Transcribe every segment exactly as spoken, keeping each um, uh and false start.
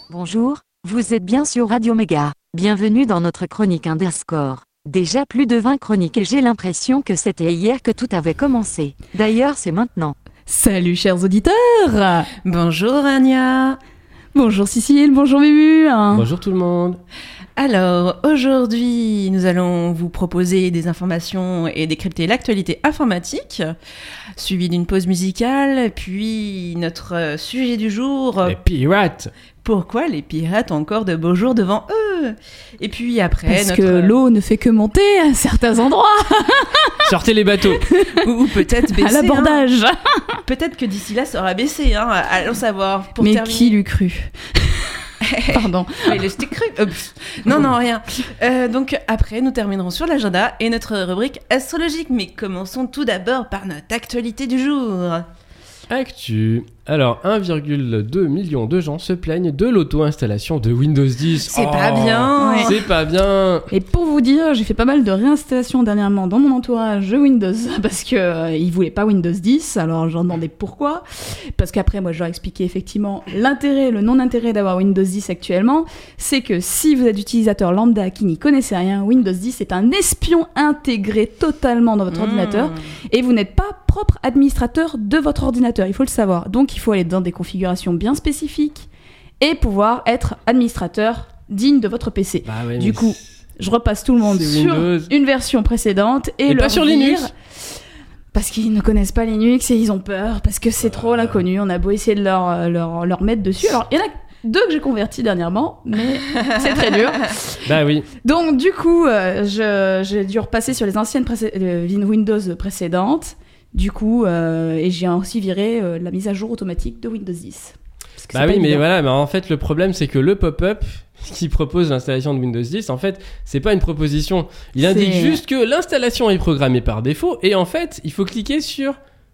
Bonjour, vous êtes bien sur Radio Méga. Bienvenue dans notre chronique Underscore. Déjà plus de vingt chroniques et j'ai l'impression que c'était hier que tout avait commencé. D'ailleurs, c'est maintenant. Salut chers auditeurs. Bonjour Anya. Bonjour Cécile, bonjour Mumu. Bonjour tout le monde. Alors, aujourd'hui, nous allons vous proposer des informations et décrypter l'actualité informatique, suivi d'une pause musicale, puis notre sujet du jour... Les pirates. Pourquoi les pirates ont encore de beaux jours devant eux? Et puis après... Parce notre... que l'eau ne fait que monter à certains endroits. Sortez les bateaux. ou, ou peut-être baisser. À l'abordage. Hein. Peut-être que d'ici là, ça aura baissé, hein. Allons savoir. Pour Mais terminer... qui l'eût cru? Pardon. Mais je t'ai cru. Oups. Non, non, rien. Euh, donc après, nous terminerons sur l'agenda et notre rubrique astrologique. Mais commençons tout d'abord par notre actualité du jour. Actu. Alors, un virgule deux million de gens se plaignent de l'auto-installation de Windows dix. C'est oh, pas bien. Ouais. C'est pas bien. Et pour vous dire, j'ai fait pas mal de réinstallations dernièrement dans mon entourage de Windows parce que euh, ils voulaient pas Windows dix. Alors j'en demandais pourquoi. Parce qu'après, moi, je leur ai expliqué effectivement l'intérêt, le non-intérêt d'avoir Windows dix actuellement. C'est que si vous êtes utilisateur lambda qui n'y connaissait rien, Windows dix est un espion intégré totalement dans votre Mmh. ordinateur et vous n'êtes pas propre administrateur de votre ordinateur. Il faut le savoir. Donc, il faut aller dans des configurations bien spécifiques et pouvoir être administrateur digne de votre P C. Bah ouais, du mais coup, je repasse tout le monde c'est sur Windows. une version précédente et, Et leur pas sur dire- Linux. Parce qu'ils ne connaissent pas Linux et ils ont peur, parce que c'est trop l'inconnu. On a beau essayer de leur, leur, leur mettre dessus. Alors, il y en a deux que j'ai convertis dernièrement, mais c'est très dur. Bah oui. Donc, du coup, euh, je, j'ai dû repasser sur les anciennes précé- euh, Windows précédentes. Du coup, euh, et j'ai aussi viré euh, la mise à jour automatique de Windows dix. Parce que Bah c'est oui, pas mais évident. voilà, mais en fait, le problème, c'est que le pop-up qui propose l'installation de Windows dix, en fait, c'est pas une proposition. Il indique C'est- juste que l'installation est programmée par défaut et en fait, il faut cliquer sur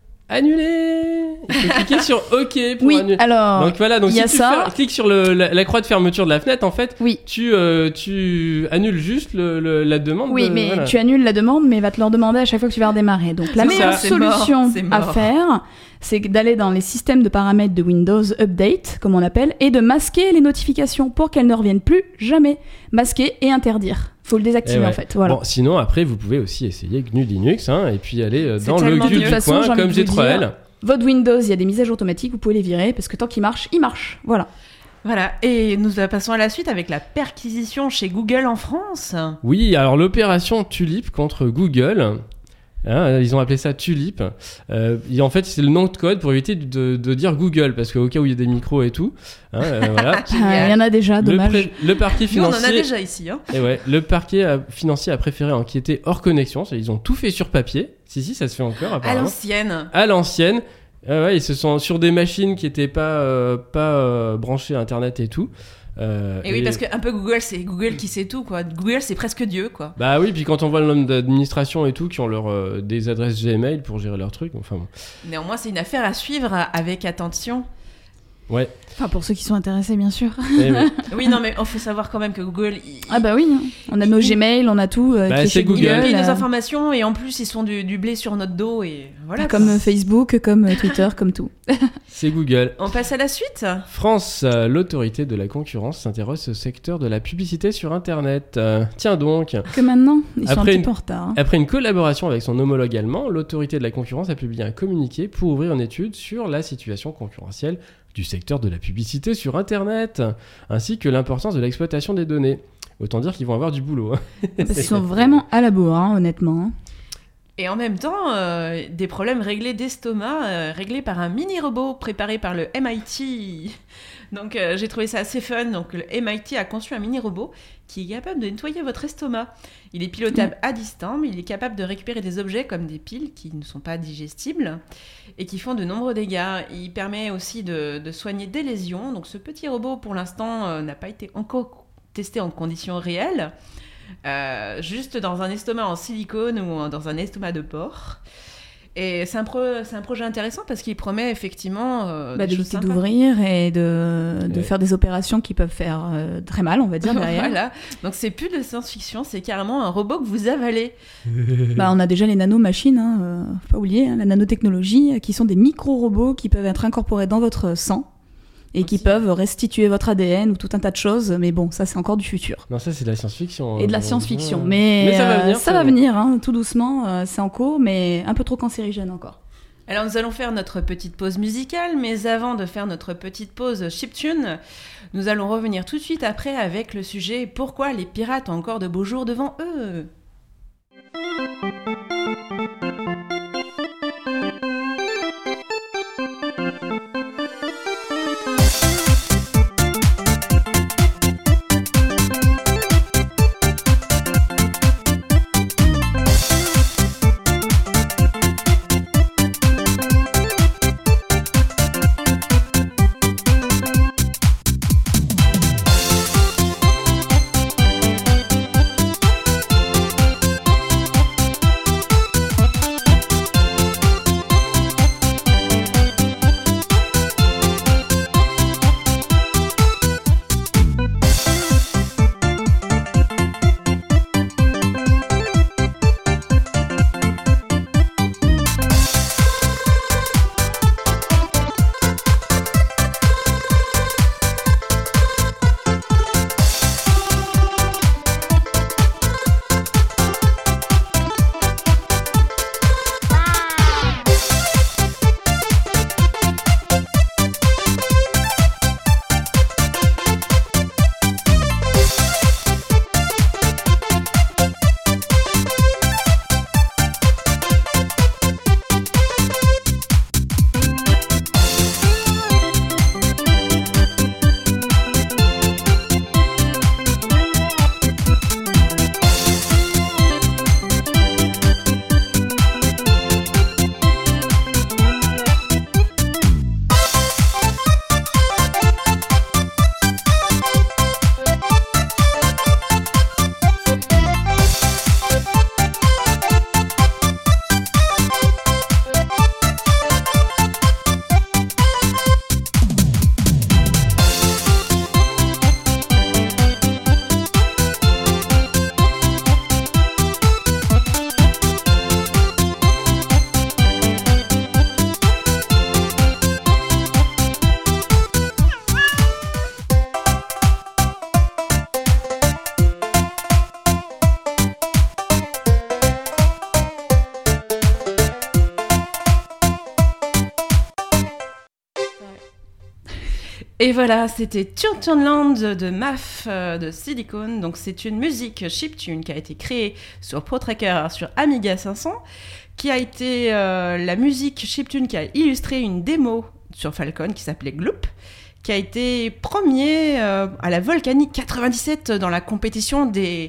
annuler. Il faut cliquer sur OK pour Oui, annuler. alors, Donc voilà, donc il si y a tu ça. fais- cliques sur le, la, la croix de fermeture de la fenêtre, en fait, Oui. tu, euh, tu annules juste le, le- la demande. Oui, de- mais voilà. tu annules la demande, mais il va te le redemander à chaque fois que tu vas redémarrer. Donc la C'est meilleure ça. C'est solution mort, c'est à mort. faire, c'est d'aller dans les systèmes de paramètres de Windows Update, comme on l'appelle, et de masquer les notifications pour qu'elles ne reviennent plus jamais. Masquer et interdire. Faut le désactiver Eh ouais. en fait. Voilà. Bon, sinon, après, vous pouvez aussi essayer G N U Linux hein, et puis aller euh, C'est dans le tellement G U mieux. du De toute façon, coin j'ai envie comme de G vous trois L. dire, Votre Windows, il y a des mises à jour automatiques, vous pouvez les virer parce que tant qu'il marche, il marche. Voilà. Voilà. Et nous passons à la suite avec la perquisition chez Google en France. Oui, alors l'opération Tulip contre Google, hein, ils ont appelé ça Tulip. Euh, et en fait, c'est le nom de code pour éviter de, de dire Google, parce qu'au cas où il y a des micros et tout, hein, euh, voilà. Euh, Il y en a déjà, Le, dommage. pré- le parquet Nous, on en a financier, déjà ici. Hein. et ouais, le parquet euh, financier a préféré enquêter hors connexion. C'est- Ils ont tout fait sur papier. Si si, ça se fait encore À apparemment. l'ancienne. À l'ancienne. Euh, ouais, ils se sont sur des machines qui étaient pas euh, pas euh, branchées à Internet et tout. Euh, Et oui, parce que un peu Google, c'est Google qui sait tout, quoi. Google, c'est presque Dieu, quoi. Bah oui, puis quand on voit le nombre d'administrations et tout qui ont leur, euh, des adresses Gmail pour gérer leurs trucs, enfin bon. Néanmoins, c'est une affaire à suivre avec attention. Ouais. Enfin, pour ceux qui sont intéressés, bien sûr. Eh ouais. Oui, non, mais il faut savoir quand même que Google. il- Ah bah oui, hein. On a nos Gmail, on a tout euh, Bah, qui est c'est chez Google. Ils Google. publient nos euh, informations et en plus, ils sont du, du blé sur notre dos et voilà. Comme quoi. euh, Facebook, comme euh, Twitter, comme tout. C'est Google. On passe à la suite. France, euh, l'autorité de la concurrence s'intéresse au secteur de la publicité sur Internet. Euh, tiens donc. Que maintenant, ils sont Après un petit une- peu en retard. hein. Après une collaboration avec son homologue allemand, l'autorité de la concurrence a publié un communiqué pour ouvrir une étude sur la situation concurrentielle du secteur de la publicité sur Internet, ainsi que l'importance de l'exploitation des données. Autant dire qu'ils vont avoir du boulot. hein. Parce qu'ils sont vraiment à la bourre, hein, honnêtement. hein. Et en même temps, euh, des problèmes réglés d'estomac, euh, réglés par un mini-robot préparé par le M I T. Donc euh, j'ai trouvé ça assez fun. Donc le M I T a conçu un mini-robot qui est capable de nettoyer votre estomac. Il est pilotable à distance, mais il est capable de récupérer des objets comme des piles qui ne sont pas digestibles et qui font de nombreux dégâts. Il permet aussi de, de soigner des lésions. Donc ce petit robot, pour l'instant, euh, n'a pas été encore testé en conditions réelles. Euh, juste dans un estomac en silicone ou dans un estomac de porc. Et c'est un, pro- c'est un projet intéressant parce qu'il promet effectivement euh, Bah, des choses d'éviter sympas. d'ouvrir et de, de Ouais. faire des opérations qui peuvent faire euh, très mal, on va dire, derrière. Voilà. Donc c'est plus de science-fiction, c'est carrément un robot que vous avalez. Bah, on a déjà les nanomachines, hein, euh, faut pas oublier, hein, la nanotechnologie, euh, qui sont des micro-robots qui peuvent être incorporés dans votre sang et qui Aussi. peuvent restituer votre A D N ou tout un tas de choses. Mais bon, ça c'est encore du futur. Non, ça c'est de la science-fiction. Et de la euh, science-fiction. ouais. Mais, Mais ça va euh, venir, ça ça va va. venir, hein, tout doucement. euh, c'est en cours, mais un peu trop cancérigène encore. Alors nous allons faire notre petite pause musicale, mais avant de faire notre petite pause chiptune, nous allons revenir tout de suite après avec le sujet « Pourquoi les pirates ont encore de beaux jours devant eux ?» Et voilà, c'était Turtunland de M A F euh, de Silicon. Donc c'est une musique chiptune qui a été créée sur ProTracker sur Amiga cinq cents, qui a été euh, la musique chiptune qui a illustré une démo sur Falcon qui s'appelait Gloop, qui a été premier euh, à la Volcanic quatre-vingt-dix-sept dans la compétition des,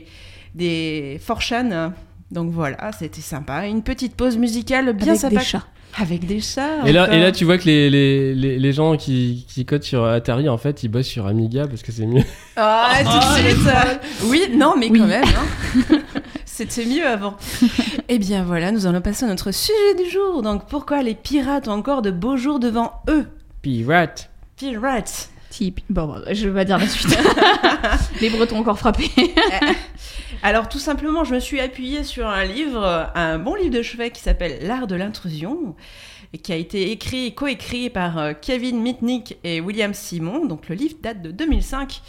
des four chan. Donc voilà, c'était sympa. Une petite pause musicale bien Avec sympa. des chats. Avec des chats. Et là, encore. et là, tu vois que les, les, les, les gens qui, qui codent sur Atari, en fait, ils bossent sur Amiga parce que c'est mieux. Ah, tout de suite. Oui, non, mais Oui. quand même. Hein. C'était mieux avant. Eh bien voilà, nous allons passer à notre sujet du jour. Donc pourquoi les pirates ont encore de beaux jours devant eux? Pirate. Pirates. Type. Bon, bon, je vais pas dire la suite. Les Bretons encore frappés. Alors tout simplement, je me suis appuyée sur un livre, un bon livre de chevet qui s'appelle L'art de l'intrusion, et qui a été écrit, coécrit par euh, Kevin Mitnick et William Simon. Donc le livre date de deux mille cinq.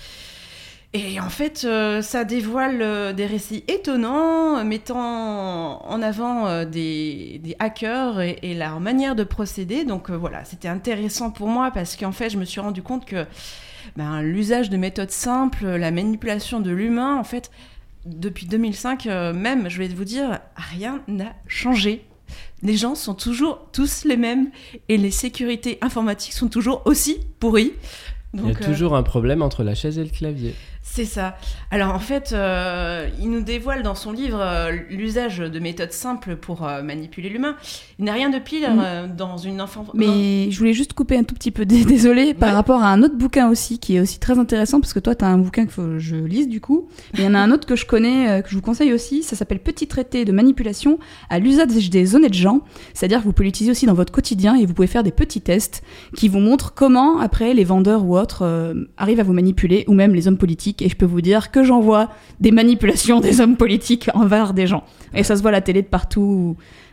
Et en fait, euh, ça dévoile euh, des récits étonnants, euh, mettant en avant euh, des, des hackers et, et leur manière de procéder. Donc euh, voilà, c'était intéressant pour moi parce qu'en fait, je me suis rendu compte que ben, l'usage de méthodes simples, la manipulation de l'humain, en fait, depuis deux mille cinq, euh, même, je vais vous dire, rien n'a changé. Les gens sont toujours tous les mêmes et les sécurités informatiques sont toujours aussi pourries. Il Donc, y a toujours un problème entre la chaise et le clavier. C'est ça. Alors en fait, euh, il nous dévoile dans son livre euh, l'usage de méthodes simples pour euh, manipuler l'humain. Il n'a rien de pire Mm. euh, dans une enfant. Mais je voulais juste couper un tout petit peu, dé- désolée, par Ouais. rapport à un autre bouquin aussi, qui est aussi très intéressant, parce que toi, tu as un bouquin qu'il faut que je lise du coup. Mais il y en a un autre que je connais, euh, que je vous conseille aussi, ça s'appelle Petit traité de manipulation à l'usage des honnêtes gens. C'est-à-dire que vous pouvez l'utiliser aussi dans votre quotidien et vous pouvez faire des petits tests qui vous montrent comment, après, les vendeurs ou autres euh, arrivent à vous manipuler, ou même les hommes politiques. Et je peux vous dire que j'en vois des manipulations des hommes politiques envers des gens. Et ça se voit à la télé de partout.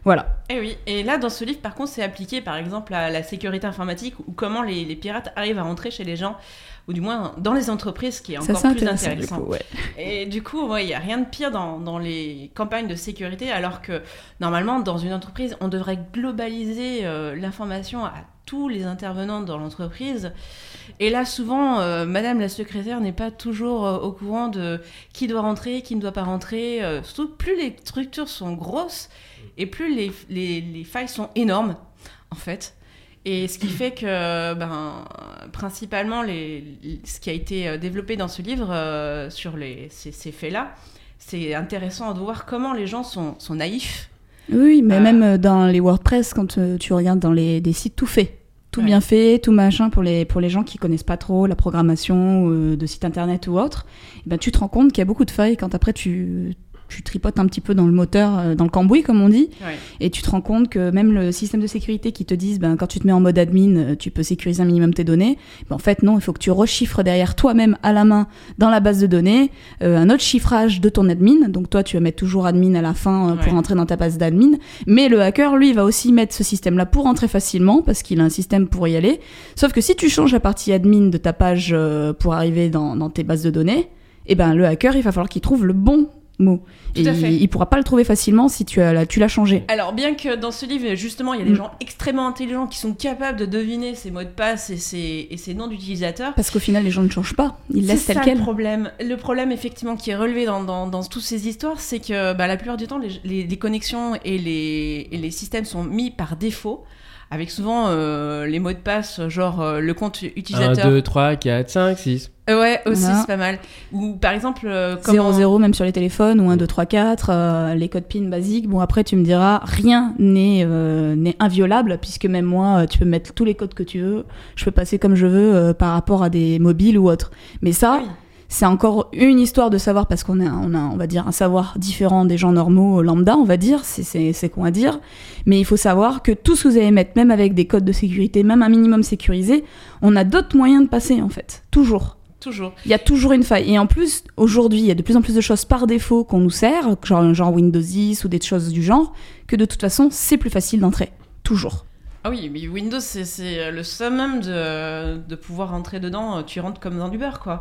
Voilà. Et oui, et là dans ce livre par contre c'est appliqué par exemple à la sécurité informatique ou comment les, les pirates arrivent à rentrer chez les gens ou du moins dans les entreprises, ce qui est encore Ça, c'est plus intéressant, intéressant. du coup, ouais. Et du coup, il ouais, n'y a rien de pire dans, dans les campagnes de sécurité, alors que normalement, dans une entreprise, on devrait globaliser euh, l'information à tous les intervenants dans l'entreprise. Et là, souvent, euh, Madame la secrétaire n'est pas toujours euh, au courant de qui doit rentrer, qui ne doit pas rentrer. Euh, surtout, plus les structures sont grosses et plus les, les, les failles sont énormes, en fait. Et ce qui fait que, ben, principalement, les, ce qui a été développé dans ce livre euh, sur les, ces, ces faits-là, c'est intéressant de voir comment les gens sont, sont naïfs. Oui, mais Euh, même dans les WordPress, quand euh, tu regardes dans les des sites tout fait, tout Ouais. bien fait, tout machin, pour les, pour les gens qui connaissent pas trop la programmation euh, de site internet ou autre, eh ben, tu te rends compte qu'il y a beaucoup de failles quand après tu... tu tripotes un petit peu dans le moteur, euh, dans le cambouis comme on dit, Ouais. et tu te rends compte que même le système de sécurité qui te disent ben, quand tu te mets en mode admin, euh, tu peux sécuriser un minimum tes données, ben, en fait non, il faut que tu rechiffres derrière toi-même à la main dans la base de données euh, un autre chiffrage de ton admin, donc toi tu vas mettre toujours admin à la fin euh, pour Ouais. entrer dans ta base d'admin, mais le hacker lui va aussi mettre ce système-là pour entrer facilement parce qu'il a un système pour y aller, sauf que si tu changes la partie admin de ta page euh, pour arriver dans, dans tes bases de données, et ben le hacker il va falloir qu'il trouve le bon mot. Tout Et à fait. il, il pourra pas le trouver facilement si tu, as, la- tu l'as changé. Alors, bien que dans ce livre, justement, il y a des Mm. gens extrêmement intelligents qui sont capables de deviner ces mots de passe et ces, et ces noms d'utilisateurs. Parce qu'au final, les gens ne changent pas. Ils laissent C'est tel ça quel. le problème. Le problème, effectivement, qui est relevé dans, dans, dans toutes ces histoires, c'est que bah, la plupart du temps, les, les, les connexions et les, et les systèmes sont mis par défaut, avec souvent euh, les mots de passe, genre euh, le compte utilisateur. un, deux, trois, quatre, cinq, six. Euh, ouais, aussi, Voilà. c'est pas mal. Ou par exemple, euh, zéro comment... zéro même sur les téléphones, ou un, deux, trois, quatre, euh, les codes PIN basiques. Bon, après, tu me diras, rien n'est euh, n'est inviolable, puisque même moi, euh, tu peux mettre tous les codes que tu veux. Je peux passer comme je veux euh, par rapport à des mobiles ou autres. Mais ça, Oui. c'est encore une histoire de savoir, parce qu'on a, on a, on va dire, un savoir différent des gens normaux, lambda, on va dire, c'est, c'est, c'est qu'on va dire. Mais il faut savoir que tout ce que vous allez mettre, même avec des codes de sécurité, même un minimum sécurisé, on a d'autres moyens de passer, en fait. Toujours. Toujours. Il y a toujours une faille. Et en plus, aujourd'hui, il y a de plus en plus de choses par défaut qu'on nous sert, genre, genre Windows dix ou des choses du genre, que de toute façon, c'est plus facile d'entrer. Toujours. Ah oui, mais Windows, c'est, c'est le summum de, de pouvoir rentrer dedans. Tu rentres comme dans du beurre, quoi.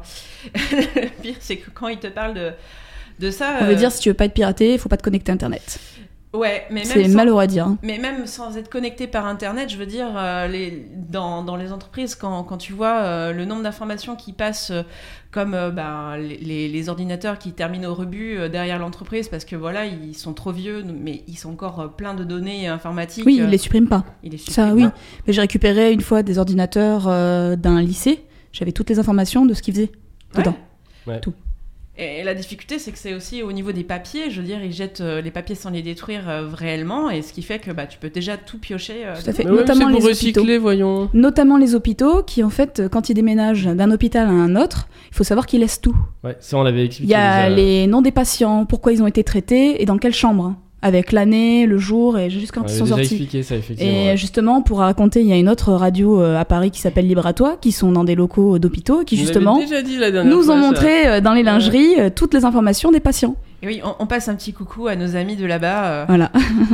Le pire, c'est que quand ils te parlent de, de ça... On veut euh, dire, si tu veux pas être piraté, il faut pas te connecter à Internet. Ouais, mais même C'est sans- malheureux à dire. hein. Mais même sans être connecté par Internet, je veux dire, euh, les, dans, dans les entreprises, quand, quand tu vois euh, le nombre d'informations qui passent, euh, comme euh, ben, les, les- les ordinateurs qui terminent au rebut euh, derrière l'entreprise, parce que voilà, ils sont trop vieux, mais ils sont encore euh, pleins de données informatiques. Oui, euh, ils les suppriment pas. ils les Ça, suppriment oui. pas. Mais j'ai récupéré une fois des ordinateurs euh, d'un lycée. J'avais toutes les informations de ce qu'ils faisaient dedans. Ouais. Tout. Et la difficulté, c'est que c'est aussi au niveau des papiers. Je veux dire, ils jettent euh, les papiers sans les détruire euh, réellement, et ce qui fait que bah, tu peux déjà tout piocher. euh, Tout à fait. Mais ouais, Notamment c'est pour les recycler, hôpitaux. voyons. Notamment les hôpitaux qui, en fait, quand ils déménagent d'un hôpital à un autre, il faut savoir qu'ils laissent tout. Ouais, ça on l'avait Il expliqué. y a déjà. les noms des patients, pourquoi ils ont été traités et dans quelle chambre, hein, avec l'année, le jour et jusqu'à quand On ils avait sont déjà sortis. expliqué ça, effectivement. Et ouais. justement, pour raconter, il y a une autre radio euh, à Paris qui s'appelle Libre à toi, qui sont dans des locaux d'hôpitaux, qui On l'avait justement déjà dit la dernière nous fois, ont ça. montré euh, dans les Ouais. lingeries euh, toutes les informations des patients. Et oui, on, on passe un petit coucou à nos amis de là-bas. euh, Voilà.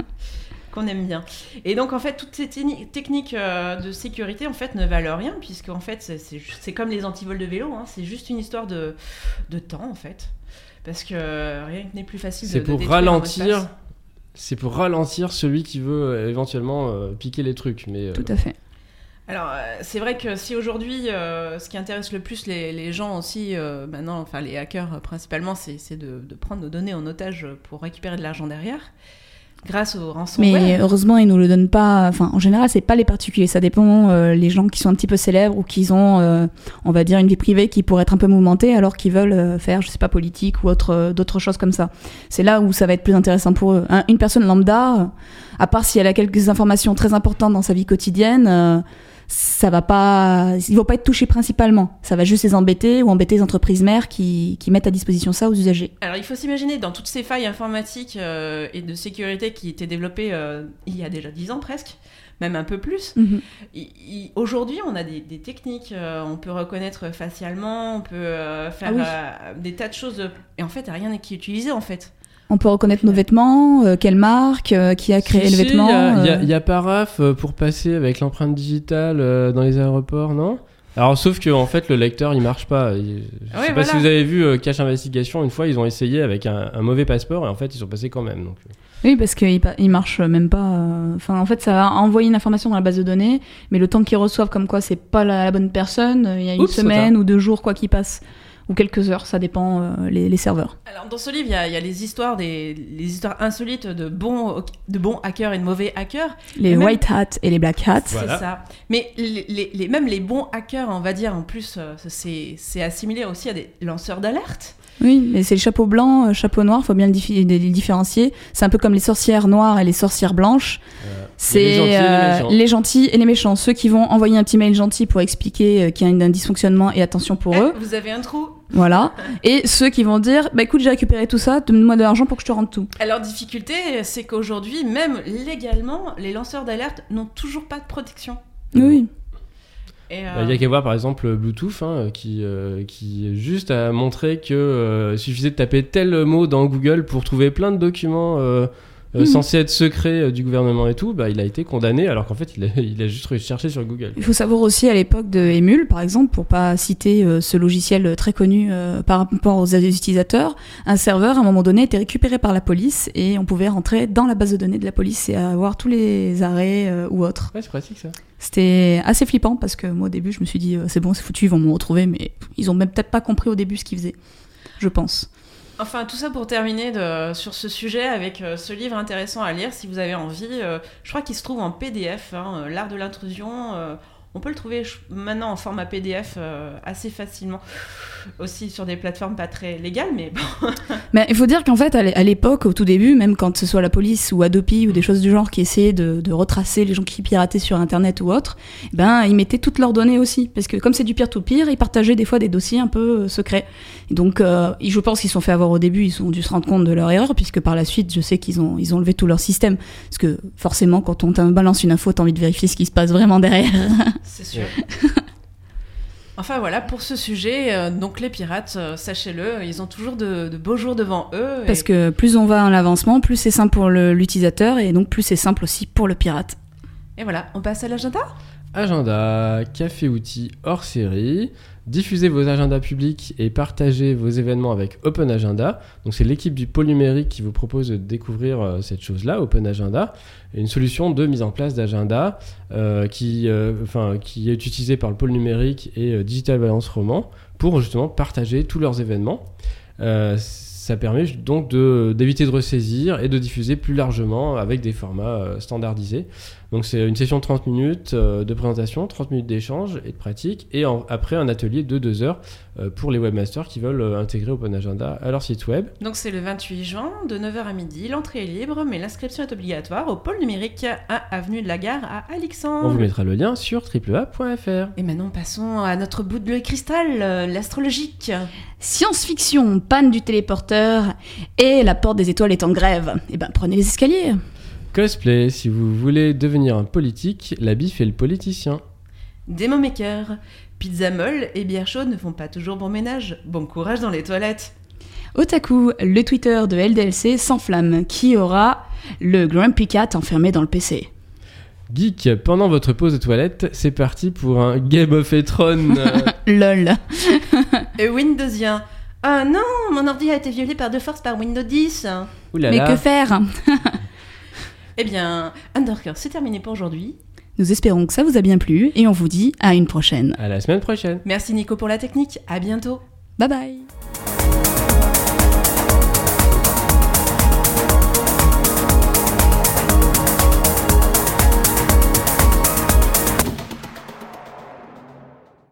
qu'on aime bien. Et donc, en fait, toutes ces techni- techniques euh, de sécurité, en fait, ne valent rien, puisque, en fait, c'est, c'est, ju- c'est comme les antivols de vélo, hein, c'est juste une histoire de, de temps, en fait. Parce que euh, rien n'est plus facile de C'est de pour détruire un mot de ralentir. passe. C'est pour ralentir celui qui veut euh, éventuellement euh, piquer les trucs. Mais, euh, Tout à fait. Alors, euh, c'est vrai que si aujourd'hui, euh, ce qui intéresse le plus les, les gens aussi, euh, maintenant, enfin les hackers euh, principalement, c'est, c'est de, de prendre nos données en otage pour récupérer de l'argent derrière, grâce au ransomware. Mais heureusement, ils nous le donnent pas. Enfin, en général, c'est pas les particuliers. Ça dépend euh, les gens qui sont un petit peu célèbres ou qui ont, euh, on va dire, une vie privée qui pourrait être un peu mouvementée, alors qu'ils veulent euh, faire, je sais pas, politique ou autre, euh, d'autres choses comme ça. C'est là où ça va être plus intéressant pour eux. Hein, une personne lambda, euh, à part si elle a quelques informations très importantes dans sa vie quotidienne. Euh, ça va pas, ils vont pas être touchés principalement. Ça va juste les embêter ou embêter les entreprises mères qui, qui mettent à disposition ça aux usagers. Alors, il faut s'imaginer, dans toutes ces failles informatiques euh, et de sécurité qui étaient développées euh, il y a déjà dix ans presque, même un peu plus, Mm-hmm. il- il- aujourd'hui, on a des, des techniques, euh, on peut reconnaître facialement, on peut euh, faire Ah oui. euh, des tas de choses, et en fait, rien n'est qui est utilisé, en fait. On peut reconnaître nos vêtements, euh, quelle marque, euh, qui a créé Si, le si, vêtement. Il y a, euh... y a- y a Paraf euh, pour passer avec l'empreinte digitale euh, dans les aéroports, non? Alors, sauf que en fait, le lecteur il marche pas. Il- Je Ouais, sais pas voilà. si vous avez vu euh, Cache Investigation, une fois ils ont essayé avec un, un mauvais passeport et en fait ils sont passés quand même. Donc... Oui, parce qu'il pa- il marche même pas. euh, Enfin, en fait, ça va envoyer une information dans la base de données, mais le temps qu'ils reçoivent, comme quoi c'est pas la, la bonne personne, euh, il y a une Oups, semaine ou deux jours quoi qui passe, ou quelques heures, ça dépend euh, les, les serveurs. Alors, dans ce livre, il y a, il y a les histoires des les histoires insolites de bons, de bons hackers et de mauvais hackers. Les Et même- white hats et les black hats. Voilà. C'est ça. Mais les, les- les- même les bons hackers, on va dire, en plus, euh, c'est c'est assimilé aussi à des lanceurs d'alerte. Oui, mais c'est le chapeau blanc, euh, chapeau noir, faut bien le, diffi- le différencier. C'est un peu comme les sorcières noires et les sorcières blanches. Euh, C'est les gentils et les euh, méchants. les gentils et les méchants. Ceux qui vont envoyer un petit mail gentil pour expliquer euh, qu'il y a un dysfonctionnement et attention pour eux. Eh, vous avez un trou. Voilà. Et ceux qui vont dire, bah écoute, j'ai récupéré tout ça, donne-moi de l'argent pour que je te rende tout. Alors, difficulté, c'est qu'aujourd'hui, même légalement, les lanceurs d'alerte n'ont toujours pas de protection. Oui. Et, Bah, euh, Il y a qu'à voir par exemple Bluetooth hein, qui, euh, qui juste a montré que euh, suffisait de taper tel mot dans Google pour trouver plein de documents euh, euh, Mhm. censés être secrets euh, du gouvernement et tout, bah, il a été condamné alors qu'en fait il a, il a juste recherché sur Google. Il faut savoir aussi à l'époque de Emule, par exemple, pour pas citer euh, ce logiciel très connu euh, par rapport aux utilisateurs, un serveur à un moment donné était récupéré par la police et on pouvait rentrer dans la base de données de la police et avoir tous les arrêts euh, ou autres. Ouais, c'est pratique ça. C'était assez flippant parce que moi au début je me suis dit euh, c'est bon, c'est foutu, ils vont me retrouver, mais ils ont même peut-être pas compris au début ce qu'ils faisaient, je pense. Enfin, tout ça pour terminer de, sur ce sujet avec euh, ce livre intéressant à lire si vous avez envie. Euh, je crois qu'il se trouve en P D F, hein, euh, L'art de l'intrusion. euh, on peut le trouver je- maintenant en format P D F euh, assez facilement. Aussi sur des plateformes pas très légales, mais bon. Mais il faut dire qu'en fait, à l'é- à l'époque, au tout début, même quand ce soit la police ou Adopi ou des choses du genre qui essayaient de, de retracer les gens qui pirataient sur Internet ou autre, ben ils mettaient toutes leurs données aussi, parce que comme c'est du peer-to-peer, ils partageaient des fois des dossiers un peu euh, secrets. Et donc, euh, je pense qu'ils se sont fait avoir au début, ils ont dû se rendre compte de leur erreur, puisque par la suite, je sais qu'ils ont ils ont levé tout leur système, parce que forcément, quand on te balance une info, t'as envie de vérifier ce qui se passe vraiment derrière. C'est sûr. Enfin voilà, pour ce sujet, euh, donc les pirates, euh, sachez-le, ils ont toujours de, de beaux jours devant eux. Parce et, que plus on va en avancement, plus c'est simple pour le- l'utilisateur, et donc plus c'est simple aussi pour le pirate. et voilà, on passe à l'agenda. Agenda, café outils hors série. Diffusez vos agendas publics et partagez vos événements avec Open Agenda. Donc c'est l'équipe du pôle numérique qui vous propose de découvrir euh, cette chose-là, Open Agenda, une solution de mise en place d'agenda euh, qui, euh, enfin, qui est utilisée par le pôle numérique et euh, Digital Balance Roman pour justement partager tous leurs événements. Euh, ça permet donc de, d'éviter de ressaisir et de diffuser plus largement avec des formats euh, standardisés. Donc c'est une session de trente minutes euh, de présentation, trente minutes d'échange et de pratique, et en- après un atelier de deux heures euh, pour les webmasters qui veulent euh, intégrer Open Agenda à leur site web. Donc c'est le vingt-huit juin, de neuf heures à midi, l'entrée est libre, mais l'inscription est obligatoire au pôle numérique à Avenue de la Gare à Alexandre. On vous mettra le lien sur triple a point f r. Et maintenant passons à notre bout de cristal, euh, l'astrologique. Science-fiction, panne du téléporteur, et la porte des étoiles est en grève. Eh ben prenez les escaliers. Cosplay, si vous voulez devenir un politique, la bif est le politicien. Démon Maker, pizza molle et bière chaude ne font pas toujours bon ménage. Bon courage dans les toilettes. Otaku, le Twitter de L D L C s'enflamme. Qui aura le Grumpy Cat enfermé dans le P C? Geek, pendant votre pause de toilette, c'est parti pour un Game of Thrones. euh, Lol. Et Windowsien. Ah non, mon ordi a été violé par de force par Windows dix. Oulala. Mais que faire? Eh bien, Undercore, c'est terminé pour aujourd'hui. Nous espérons que ça vous a bien plu et on vous dit à une prochaine. À la semaine prochaine. Merci Nico pour la technique, à bientôt. Bye bye.